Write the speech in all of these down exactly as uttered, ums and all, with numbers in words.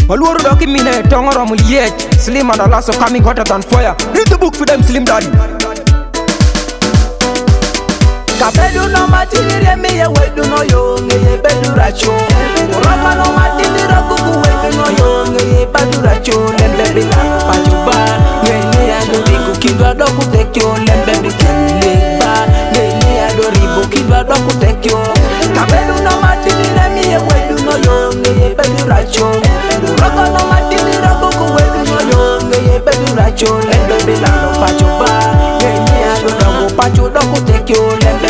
Malwuru doki mine tongoro muliet. Slim and Alasso coming hotter than fire. Read the book for them, Slim Daddy. Kabedu no matiri me ye wedu no yo nge bedu racho. Rama no matiri ragugu wedu no yo nge bedu racho. Lembe bila pachuba nge ado riku kidwa doku tekyo. Lembe bila nge ado riku kidwa doku tekyo. Kabedu no matiri me ye wedu no yo nge bedu racho. Rama no matiri ragugu wedu no yo nge bedu racho. Lembe bila pachuba nge ado ragu pachu doku tekyo.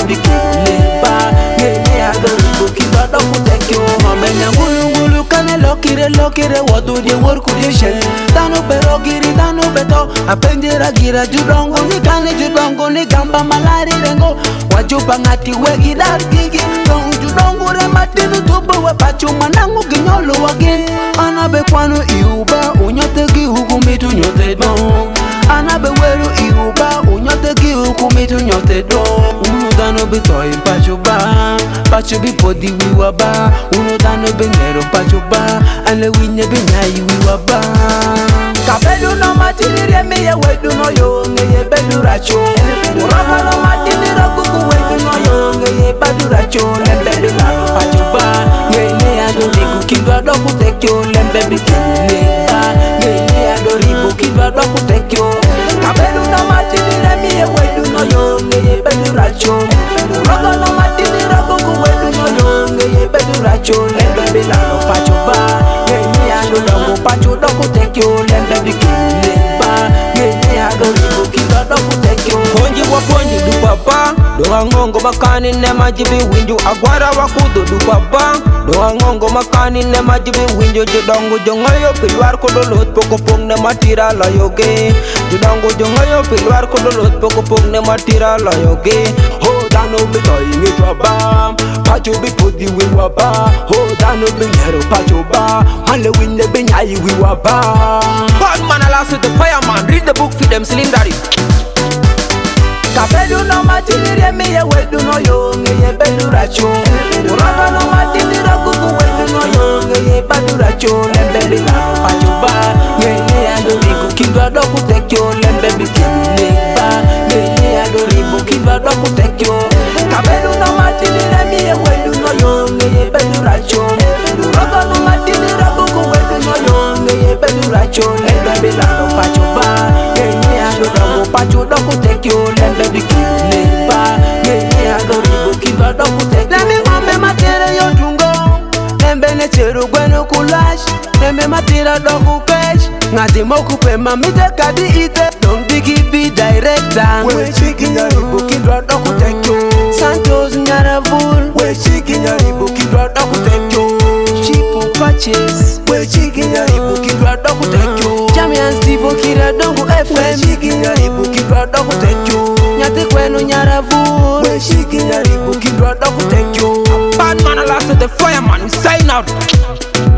Lokire lokire wadu de worku de shell tano pero giri tano beto apendera gira judongo ni kane judongo ni gamba malari rengo wajupa ngati wegi dar gigi dong judongo re matinu tubo wa pachu manangu ginyolo wage anabe kwano iuba unyote gi hukumitu nyote don anabe weru iuba unyote gi hukumitu nyote don unu dano beto impachu ba pachu bi podi wiwa ba unu dano benero pachu ba ale winye benyayi wiwa ba Kabedu no matiri me ye wedu no yo nge ye bedu racho Rama no matiri ragugu wedu no yo nge ye bedu racho Lembe bila pachu ba nge ne ado riku kidwa doku tekyo Lembe bila nge ne ado riku kidwa doku tekyo Kabedu no matiri me ye wedu no yo nge ye bedu racho Rama no matiri ragugu wedu no yo nge ye bedu racho Lembe bila pachu ba pachu doku tekyo lembe bikile ba ngene adoribu kidwa doku tekyo Konji wa konji du papa Doa ngongo makani ne majibi winju agwara wakudo du papa Doa ngongo makani ne majibi winju judongo jongayo pilwar kodolot poko pong ne matira layoge Judongo jongayo pilwar kodolot poko pong ne matira layoge Ho dano bito ingi twaba Pachu bi podi wiwa ba Ho dano binyero pachu ba Hale winne binyayi wiwa ba Bad man Alasso the fireman Read the book for them Slim Daddy Kabedu no matiri me ye wedu no yo nge ye bedu racho Rama no matiri ragugu wedu no yo nge ye bedu racho Lembe bila pachu ba nge ado riku kidwa doku tekyo Lembe bila nge ado riku kidwa doku tekyo Kabedu no matiri me ye wedu no yo nge ye bedu racho Rama no matiri ragugu wedu no yo nge ye bedu racho Lembe bila pachu ba nge ado ragu pachu doku tekyo Lembe bikile ba nge ado riku kidwa doku tekyo Lembe ngombe matere yo tungo Lembe ne cheru gwenu kulash Lembe matira doku kesh Ngati moku pe mamite kadi ite Don't bigi be director We chiki nyaribu kidwa doku tekyo Santos Nyaravul We chiki nyaribu kidwa doku tekyo Chipo Purchase We chiki nyaribu kidwa doku tekyo Jamian Stivo Kira Dongu F We M chiki nyaribu kidwa doku tekyo Nyati kwenu Nyaravul We chiki nyaribu kidwa doku tekyo Bad man Alasso the fireman, sign out